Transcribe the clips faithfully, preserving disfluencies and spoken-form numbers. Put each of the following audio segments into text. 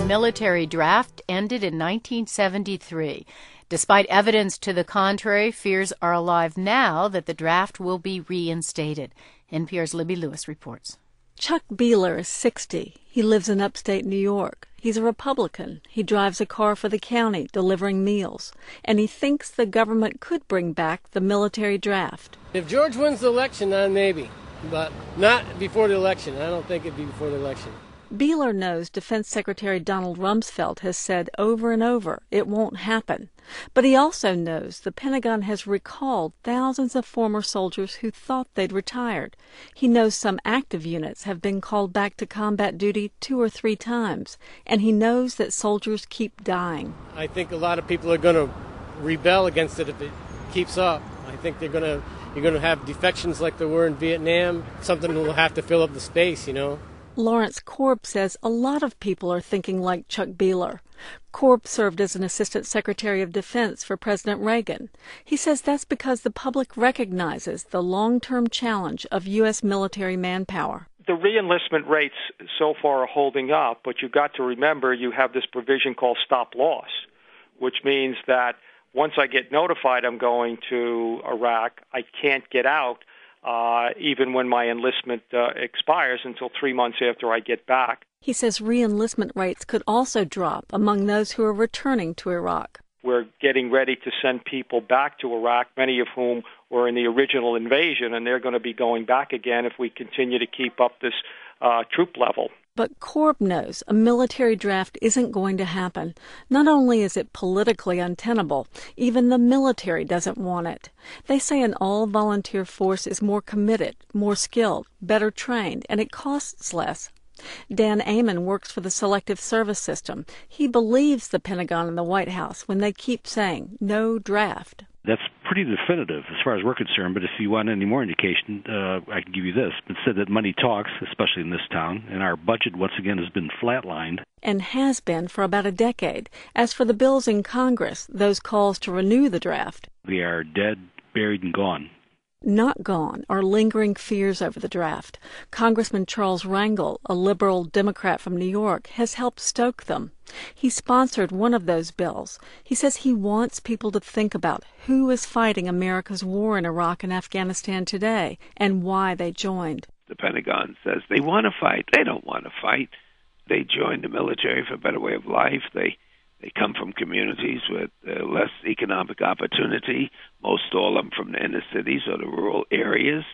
military draft ended in nineteen seventy-three. Despite evidence to the contrary, fears are alive now that the draft will be reinstated. N P R's Libby Lewis reports. Chuck Beeler is sixty. He lives in upstate New York. He's a Republican. He drives a car for the county, delivering meals. And he thinks the government could bring back the military draft. If George wins the election, then maybe. But not before the election. I don't think it'd be before the election. Beeler knows Defense Secretary Donald Rumsfeld has said over and over it won't happen. But he also knows the Pentagon has recalled thousands of former soldiers who thought they'd retired. He knows some active units have been called back to combat duty two or three times. And he knows that soldiers keep dying. I think a lot of people are going to rebel against it if it keeps up. I think they're going to, you're going to have defections like there were in Vietnam. Something will have to fill up the space, you know. Lawrence Korb says a lot of people are thinking like Chuck Beeler. Korb served as an Assistant Secretary of Defense for President Reagan. He says that's because the public recognizes the long-term challenge of U S military manpower. The reenlistment rates so far are holding up, but you've got to remember you have this provision called stop loss, which means that once I get notified I'm going to Iraq, I can't get out Uh, even when my enlistment uh, expires until three months after I get back. He says re-enlistment rates could also drop among those who are returning to Iraq. We're getting ready to send people back to Iraq, many of whom were in the original invasion, and they're going to be going back again if we continue to keep up this uh, troop level. But Korb knows a military draft isn't going to happen. Not only is it politically untenable, even the military doesn't want it. They say an all-volunteer force is more committed, more skilled, better trained, and it costs less. Dan Amon works for the Selective Service System. He believes the Pentagon and the White House when they keep saying no draft. That's pretty definitive as far as we're concerned, but if you want any more indication, uh, I can give you this. It said that money talks, especially in this town, and our budget, once again, has been flatlined. And has been for about a decade. As for the bills in Congress, those calls to renew the draft, they are dead, buried, and gone. Not gone are lingering fears over the draft. Congressman Charles Rangel, a liberal Democrat from New York, has helped stoke them. He sponsored one of those bills. He says he wants people to think about who is fighting America's war in Iraq and Afghanistan today and why they joined. The Pentagon says they want to fight. They don't want to fight. They joined the military for a better way of life. They They come from communities with uh, less economic opportunity, most all of them from the inner cities or the rural areas.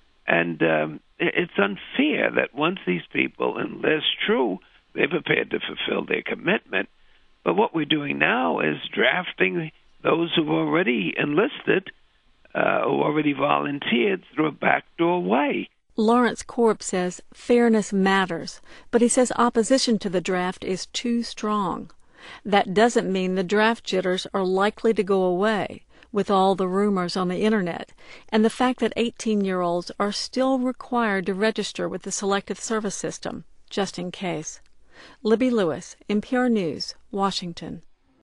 And um, it's unfair that once these people enlist, true, they're prepared to fulfill their commitment. But what we're doing now is drafting those who've already enlisted, uh, who already volunteered through a backdoor way. Lawrence Korb says fairness matters, but he says opposition to the draft is too strong. That doesn't mean the draft jitters are likely to go away with all the rumors on the Internet and the fact that eighteen-year-olds are still required to register with the Selective Service System, just in case. Libby Lewis, N P R News, Washington.